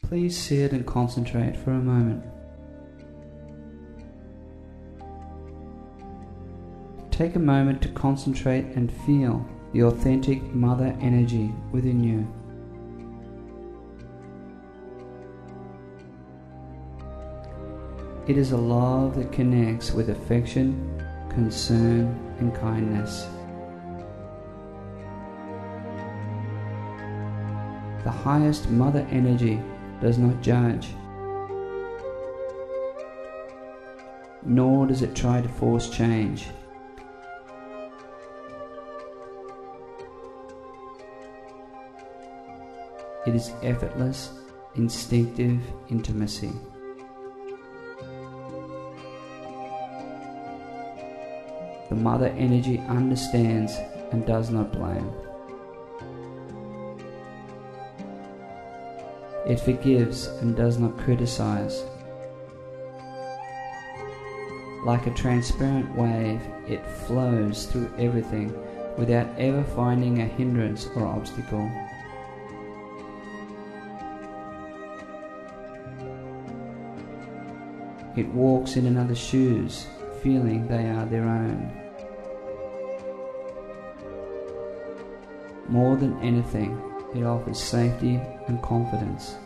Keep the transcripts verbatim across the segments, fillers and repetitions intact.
Please sit and concentrate for a moment. Take a moment to concentrate and feel the authentic mother energy within you. It is a love that connects with affection, concern, and kindness. The highest mother energy does not judge, nor does it try to force change. It is effortless, instinctive intimacy. The mother energy understands and does not blame. It forgives and does not criticize. Like a transparent wave, it flows through everything without ever finding a hindrance or obstacle. It walks in another's shoes, feeling they are their own. More than anything, it offers safety and confidence.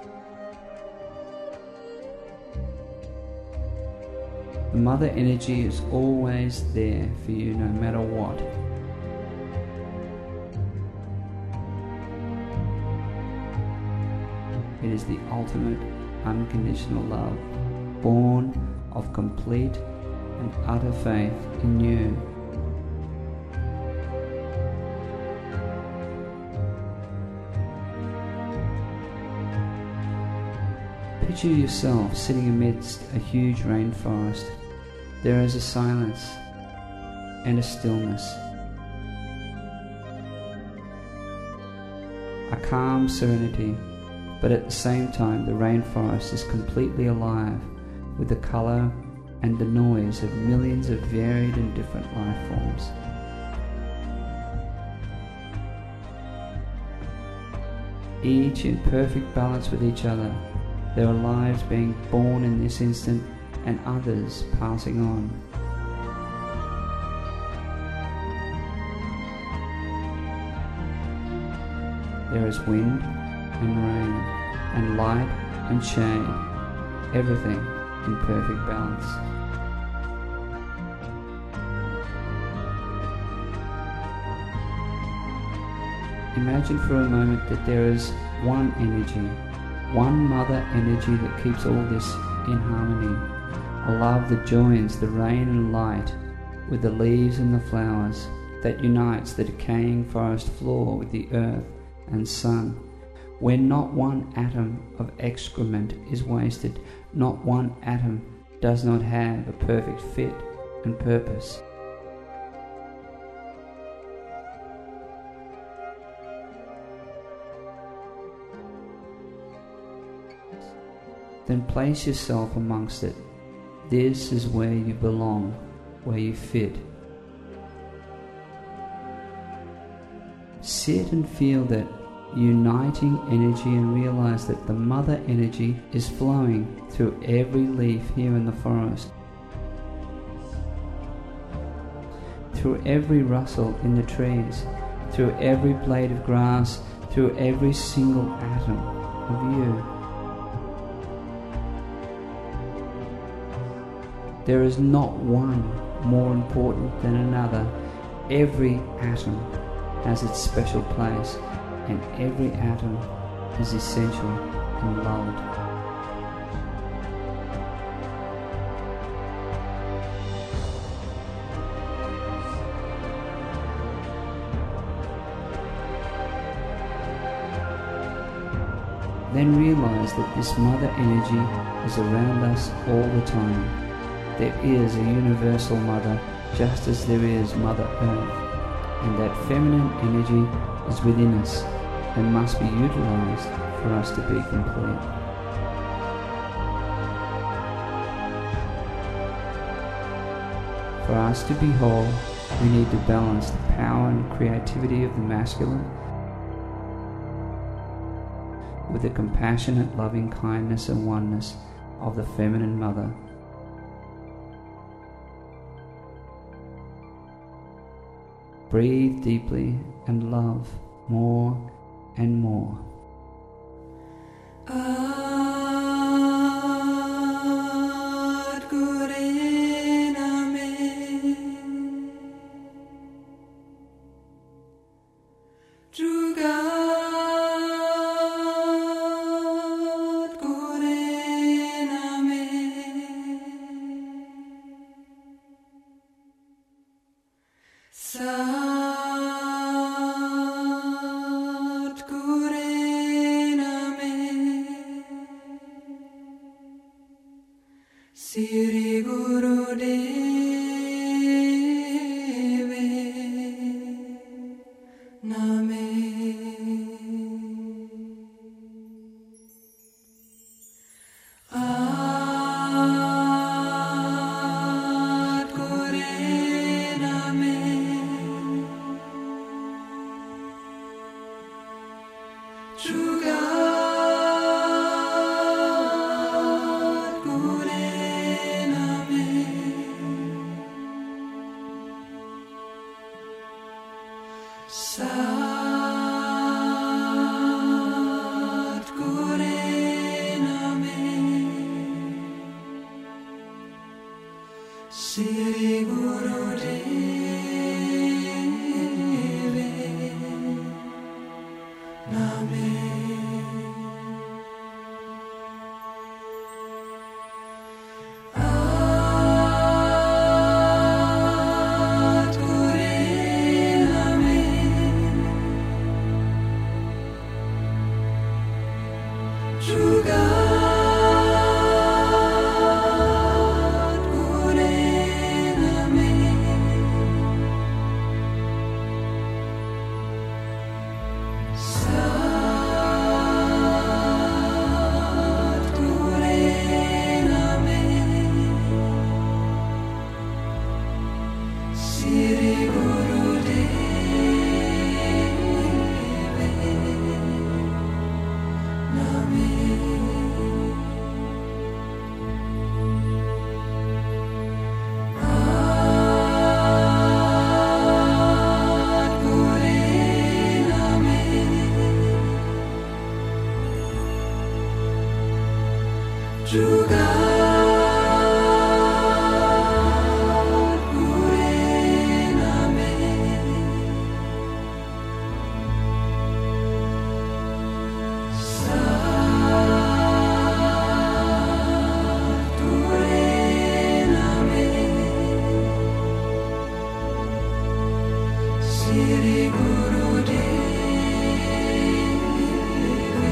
The mother energy is always there for you no matter what. It is the ultimate unconditional love, born of complete and utter faith in you. Picture yourself sitting amidst a huge rainforest. There is a silence and a stillness, a calm serenity, but at the same time the rainforest is completely alive with the color and the noise of millions of varied and different life forms. Each in perfect balance with each other. There are lives being born in this instant and others passing on. There is wind and rain and light and shade, everything in perfect balance. Imagine for a moment that there is one energy, one mother energy that keeps all this in harmony. A love that joins the rain and light with the leaves and the flowers, that unites the decaying forest floor with the earth and sun, where not one atom of excrement is wasted, not one atom does not have a perfect fit and purpose. Then place yourself amongst it. This is where you belong, where you fit. Sit and feel that uniting energy and realize that the mother energy is flowing through every leaf here in the forest, through every rustle in the trees, through every blade of grass, through every single atom of you. There is not one more important than another. Every atom has its special place, and every atom is essential and loved. Then realize that this mother energy is around us all the time. There is a universal mother, just as there is Mother Earth, and that feminine energy is within us and must be utilized for us to be complete. For us to be whole, we need to balance the power and creativity of the masculine with the compassionate loving kindness and oneness of the feminine mother. Breathe deeply and love more and more. Siri Guru Deve Name. Ad Gure Name. Juga Satguru Name. Sri Guru Deve Name. Juga Guru Name. Satguru Name. Sri Guru Deve Name. Juga Guru Name. Satguru Name. Sri Guru Deve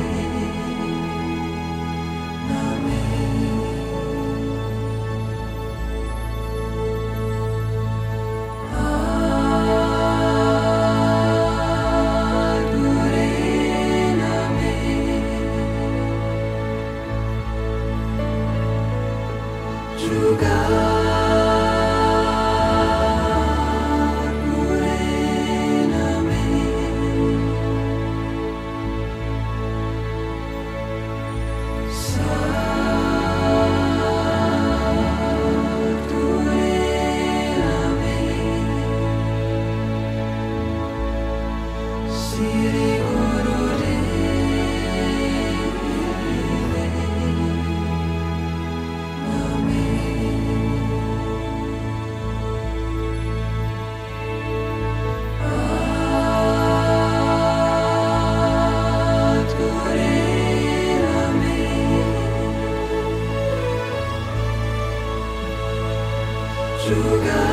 Name. Juga Guru Name. Satguru Name. Sri Guru Deve Name. Juga